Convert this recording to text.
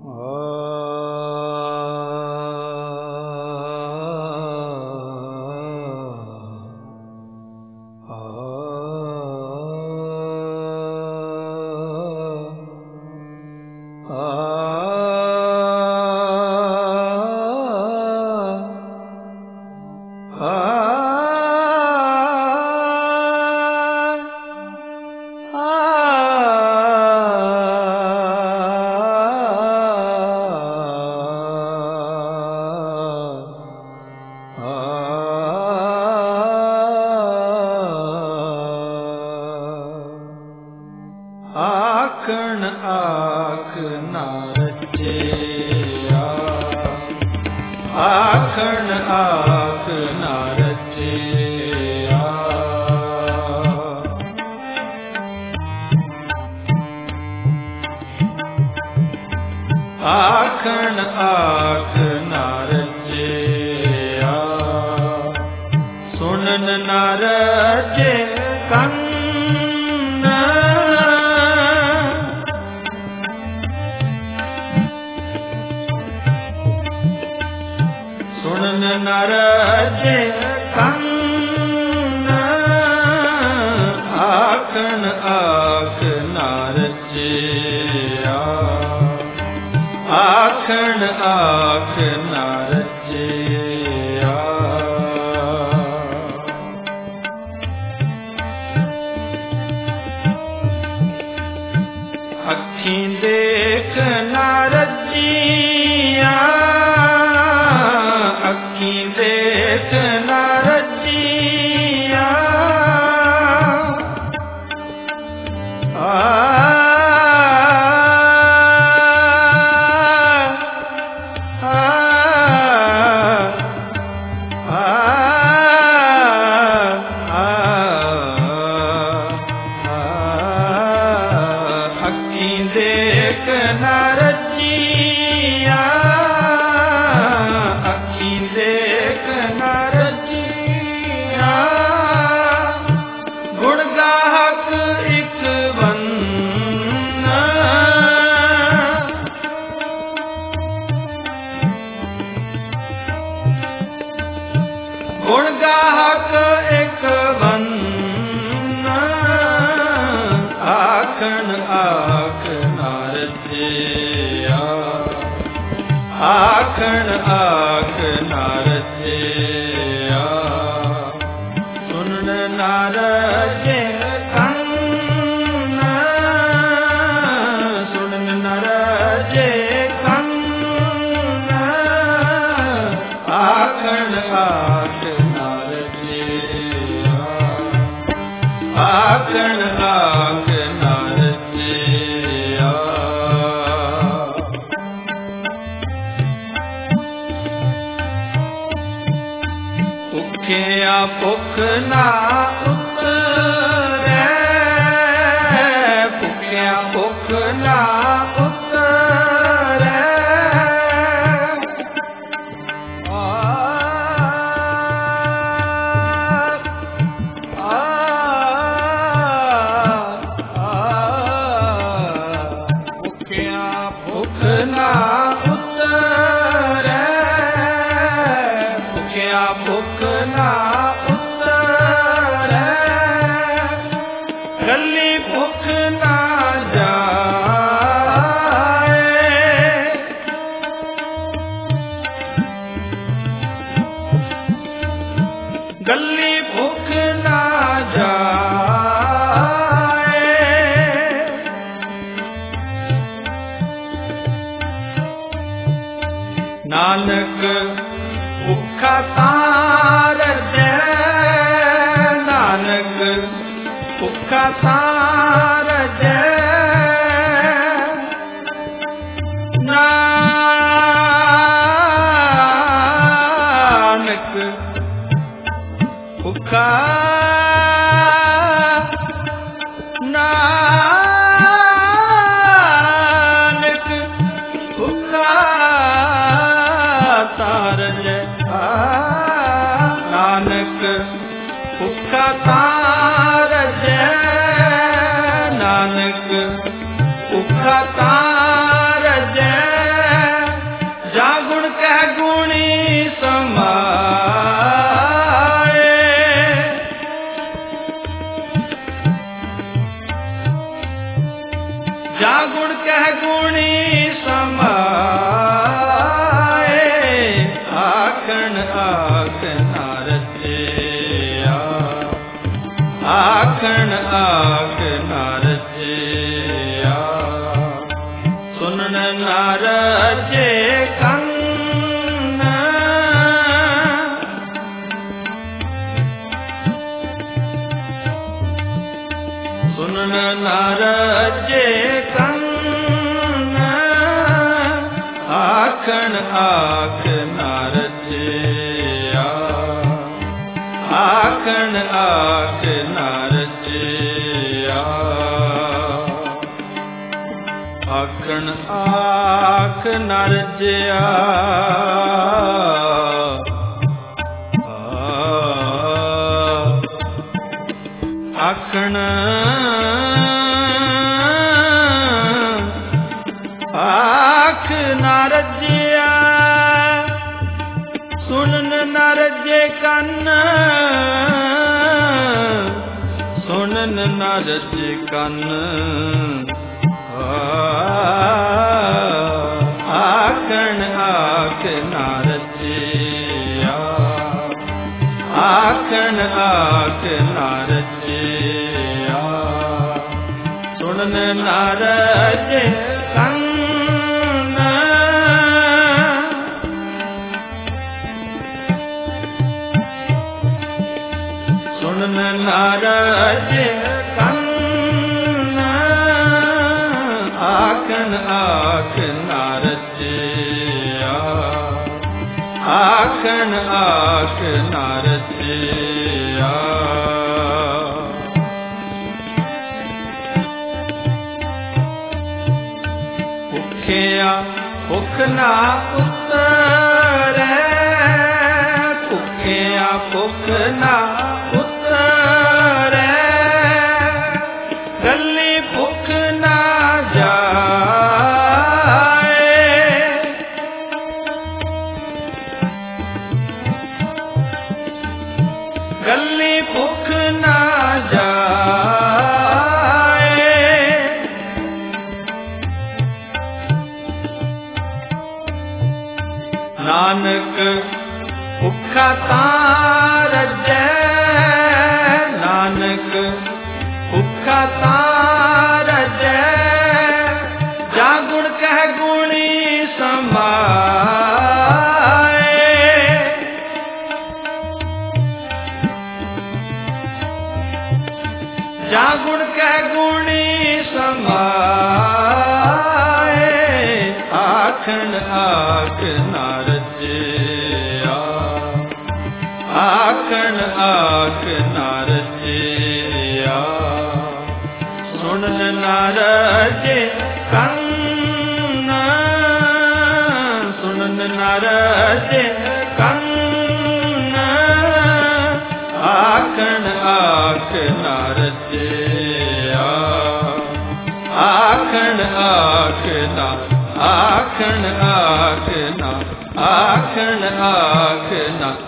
ਆਖਣ ਆਖ ਨਾ ਰਚਿਆ, ਆਖਣ ਆਖ ਨਾ ਰਚਿਆ। ਆਖਣ ਆਖ ਨਾ ਰਚਿਆ, ਸੁਣਨ ਨਾ ਰਚੇ ਕੰਨ। ਸੁਣਨ ਨ ਰਚੇ ਕੰਨ, ਆਖਣ ਆਖ ਨਾ ਰਚਿਆ, ਆਖਣ ਆਖ ਨਾ ਰਚਿਆ। ਅੱਖੀਂ ਦੇਖ ਨਾ ਰਚੀਆਂ, ਅੱਖੀਂ ਦੇਖ ਨਾ ਰਚੀਆਂ। ਅੱਖੀਂ ਦੇਖ ਨਾ ਰਚੀਆਂ, ਅੱਖੀਂ ਦੇਖ ਨਾ ਰਚੀਆਂ। ਗੁਣ ਗਾਹਕ ਇੱਕ ਬੰਨ, ਗੁਣ ਗਾਹਕ ਇੱਕ ਬੰਨ। ਆਖਣ ਆਖ ਨਾ ਰਚਿਆ, ਆਖਣ ਆਖ ਨਾ ਰਚਿਆ। ਸੁਣਨ ਨਾ ਰਚੇ ਕੰਨ, ਸੁਣਨ ਨਾ ਰਚੇ ਕੰਨ। ਆਖਣ ਆਖ ਨਾ ਰਚਿਆ, ਆਖਣ ਆਖ ਨਾ ਰਚਿਆ। ਭੁੱਖਿਆ ਭੁੱਖ ਨਾ ਉਤਰੈ, ਭੁੱਖਿਆ ਭੁੱਖ ਨਾ ਉਤਰੈ। ਭੁੱਖਿਆ ਭੁੱਖ ਨਾ ਉਤਰੈ, ਭੁੱਖਿਆ ਭੁੱਖ ਨਾ ਉਤਰੈ। ਗੱਲੀ ਭੁੱਖ ਨਾ ਜਾਏ, ਗੱਲੀ ਭੁੱਖ ਨਾ ਜਾਏ। ਨਾਨਕ ਭੁੱਖਾ ਤਾਂ ਰਜੈ, ਨਾਨਕ ਭੁੱਖਾ ਤਾਂ ਰਜੈ। ਨਾਨਕ ਭੁੱਖਾ, ਨਾਨਕ ਭੁੱਖਾ ਤਾਂ ਰਜੈ। ਨਾਨਕ ਭੁੱਖਾ ਤਾਂ ਰਜੈ, गुणी समाए आखण आख नारजिया आखण आख नारजिया सुनन नारजे कंन सुनन नारजे कंन आखण आख नारजिया आखण आख नारजिया आखण आख नारजिया आखण आख नारजिया सुनन नारजे कंन सुनन नारजे कंन आखण आख नारजिया आखण आख नारजिया सुनन नारजे कंन सुनन नारजे कंन आखण आख नारजिया आखण आख नारजिया भुखिया भुख ना उतरै भुखिया भुख ना उतरै गली भुख ना जाए गली भुख ना जाए नानक भुखा तां रजै नानक भुखा तां रजै जा गुण कह गुणी समाए जा गुण कह गुणी समाए आखण आख नारजिया आखण आख नारजिया सुनन नारजे कंन सुनन नारजे कंन आखण आख नारजिया आखण आख ना आखण आख ना आखण आख ना